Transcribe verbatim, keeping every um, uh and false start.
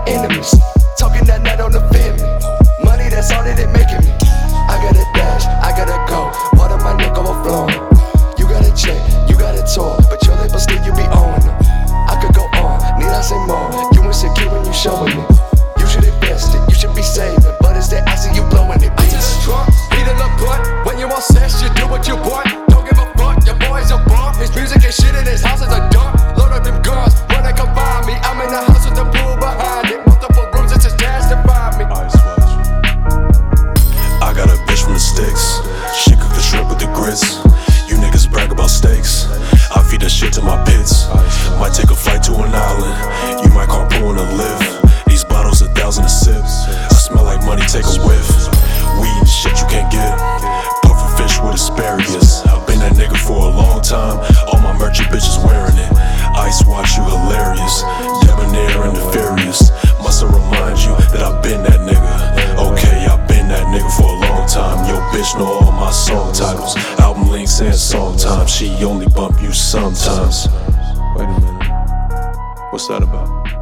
enemies. Talking that night on the family. Money, that's all that it making me. I gotta dash, I gotta go. Water my neck overflowing. You gotta check, you gotta talk, but your label still you be owning them. I could go on, need I say more? You insecure when you showing me. You should invest it, you should be saving, but it's that I see you blowing it. I just drunk, eat a little blunt. When you all sex, you do what you want. Don't give a fuck, your boy's a bum. His music and shit in his house is a dump. Load up them guns, when they come find me. I'm in the house with the pool behind it. Multiple rooms, it's his dash to find me. I got a bitch from the sticks. She cook the shrimp with the grits. You niggas brag about steaks. I feed that shit to my pits. Might take a flight to an island. You might carpool in a lift. These bottles a thousand a sip. I smell like money, take a whiff. Weed and shit you can't get. Puffer fish with asparagus. I've been that nigga for a long time. All my merchant bitches wearing it. Ice watch you hilarious. Debonair and nefarious. Must have remind you that I've been that nigga. Okay, I've been that nigga for a long time. Yo, bitch know all my song titles, album links and song times. She only bump you sometimes. Wait a minute, what's that about?